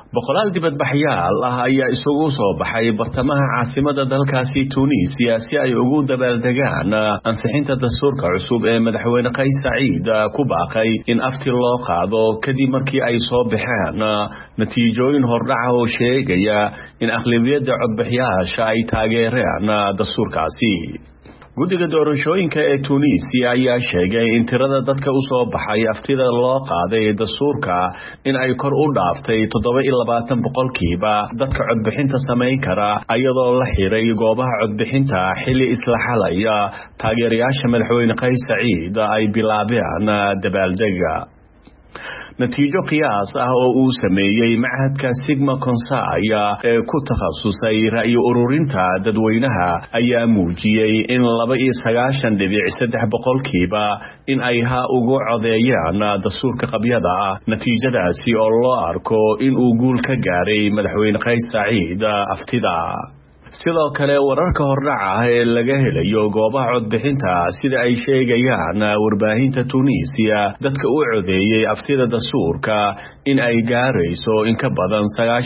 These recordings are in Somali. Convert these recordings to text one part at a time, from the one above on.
boqolaal dibadbaxyaal ayaa isugu soo baxay bartamaha caasimada dalkaasi Tunisia si ay ugu dabaaldegaan ansixinta dastuurka cusub ee madaxweyne Qays Saciid ku baaqay in afti loo qaado kadib markii ay soo baxeen natiijooyin hordhac oo sheegaya in aqlabiyadda codbixiyaasha ay taageereen dastuurkaasi. guddiga doorashooyinka ee Tunisia ayaa sheegay in tirada dadka u soo baxay aftida loo qaaday dastuurka in ay kor u dhaaftay 27% dadka codbixinta sameyn kara iyadoo la xiray goobaha codbixinta xilli isla xalaya taageerayaasha madaxweyne Qays Saciid ay bilaabeen dabaaldega. natiijo qiyaas ah oo uu sameeyay macahadka Sigma Consai ee ku takhasusay ra'yi ururinta dadweynaha ayaa muujiyay in 29.3% in ay ugu codeeyaan dastuurka qabyada ah. natiijadaasi oo loo arko in uu guul ka gaaray madaxweyne Qays Saciid aftida. sidoo kale wararka hordhaca ee laga helayo goobaha codbixinta sida ay sheegayaan warbaahinta Tunisia dadka u codeeyay aftida dastuurka in ay gaarayso in ka badan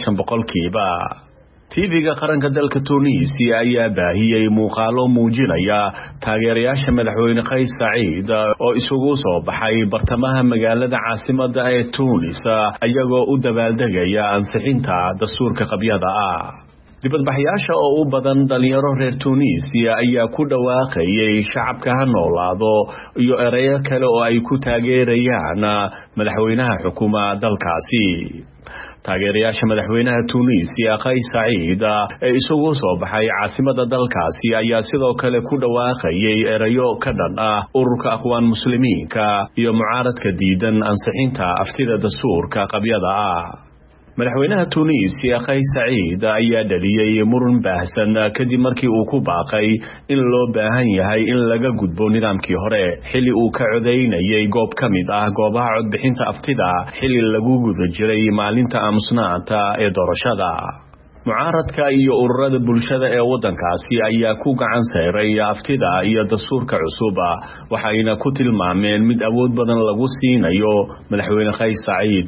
90%. TV-ga qaranka dalka Tunisia ayaa baahiyay muuqaalo muujinaya taageerayaasha madaxweyne Qays Saciid oo isugu soo baxay bartamaha magaalada caasimada ee Tunis ayagoo u dabaaldegaya ansixinta dastuurka qabyada ah. dibadbaxyaasha oo u badan dhalinyaro reer Tunisia ayaa ku dhawaaqayay shacabka ha noolaado iyo erayo kale oo ay ku taageerayaan madaxweynaha xukuumadda dalkaasi. taageerayaasha madaxweynaha Tunisia Qays Saciid ee isugu soo baxay caasimada dalkaasi ayaa sidoo kale ku dhawaaqayay erayo ka dhan ah ururka aqwaan muslimiinka iyo mucaaradka diidan ansixinta aftida dastuurka qabyada ah. madaxweynaha Tunisia Qays Saciid ayaa dhaliyay muran baahsan kadib markii uu ku baaqay in loo baahan yahay in laga gudbo nidaamkii hore xilli uu ka codeynayay goob ka mid ah goobaha codbixinta aftida xilli lagu guda jiray maalinta aamusnaanta ee doorashada. mucaaradka iyo ururada bulshada ee wadankaasi ayaa ku gacan sayray aftida iyo dastuurka cusub waxayna ku tilmaameen mid awood badan lagu siinayo madaxweyne Qays Saciid.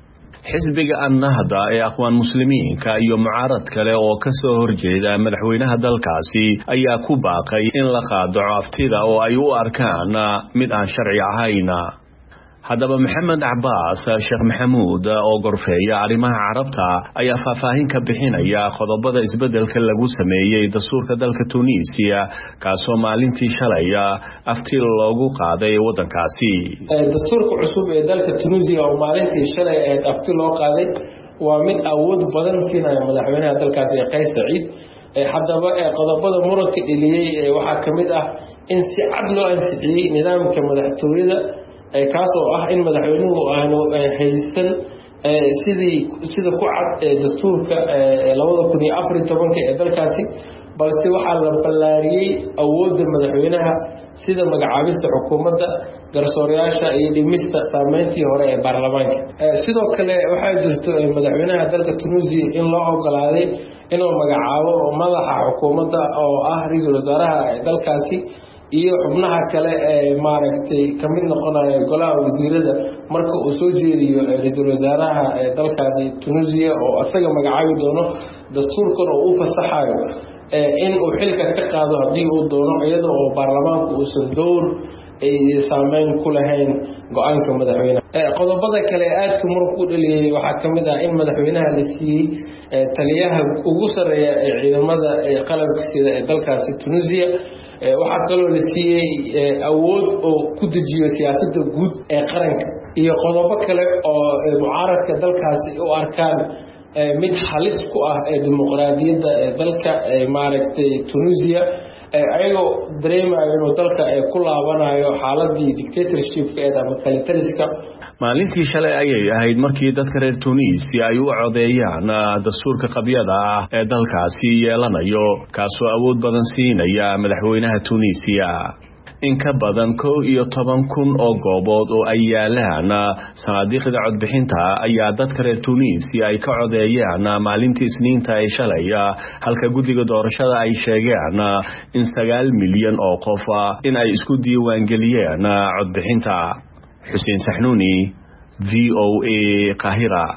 xisbiga Annahda ee aqwaan muslimiinka iyo mucaarad kale oo ka soo horjeeda madaxweynaha dalkaasi ayaa ku baaqay in la qaado aftida oo ay u arkaan mid aan sharci ahayn. haddaba Maxamed Cabbaas Sheekh Maxamuud oo gorfeeya arrimaha carabta ayaa faahfaahin ka bixinaya qodobada isbedelka lagu sameeyay dastuurka dalka Tunisia kaasoo maalintii shalay afti loogu qaaday wadankaasi. dastuurka cusub ee dalka Tunisia oo maalintii shalay afti loo qaaday waa mid awood badan siinaya madaxweynaha dalkaasi Qays Saciid. haddaba qodobada muranka dhaliyay waxaa kamid ah in si cad loo ansixiyay nidaamka madaxtooyada kaasoo ah in madaxweynuhu aanu haysan sida ku cad dastuurka 2014 ee dalkaasi, balse waxaa la ballaariyay awoodda madaxweynaha sida magacaabista xukuumadda, garsoorayaasha iyo dhimista saameyntii hore ee baarlamaanka. sidoo kale waxaa jirto madaxweynaha dalka Tunisia in loo ogolaaday inuu magacaabo madaxa xukuumadda oo ah ra'iisul wasaaraha dalkaasi iyo xubnaha kale ee maaragtay kamid noqonaya golaha wasiirada marka uu soo jeediyo ra'iisul wasaaraha dalkaasi Tunisia oo asaga magacaabi doono dastuurkan oo u fasaxayo in uu xilka ka qaado haddii uu doono iyada oo baarlamaanku uusan door ay saameyn ku lahayn go'aanka madaxweynaha. qodobada kale aadka muranka u dhaliyay waxaa kamid ah in madaxweynaha la siiyey taliyaha ugu sareeya ee ciidamada qalabka sida ee dalkaasi Tunisia. waxaa kaloo la siiyey awood oo ku dejiyo siyaasadda guud ee qaranka iyo qodobo kale oo mucaaradka dalkaasi u arkaan mid halis ku ah dimuqraadiyadda dalka maaragtay Tunisia ayagoo dareemayo inuu dalka ku laabanayo xaaladii dictatorship-ka ama kalitaliska. maalintii shalay ayay ahayd markii dadka reer Tunisia ay u codeeyaan dastuurka qabyada ah ee dalkaasi yeelanayo kaasoo awood badan siinaya madaxweynaha Tunisia. in ka badan 11,000 oo goobood oo ay yaalaan sanaadiiqda codbixinta ayaa dadka reer Tunisia ay ka codeeyaan maalintii Isniinta ee shalay halka guddiga doorashada ay sheegeen in 9 milyan oo qof in ay isku diiwaan geliyeen codbixinta. Xuseen Saxnuuni VOA Qahira.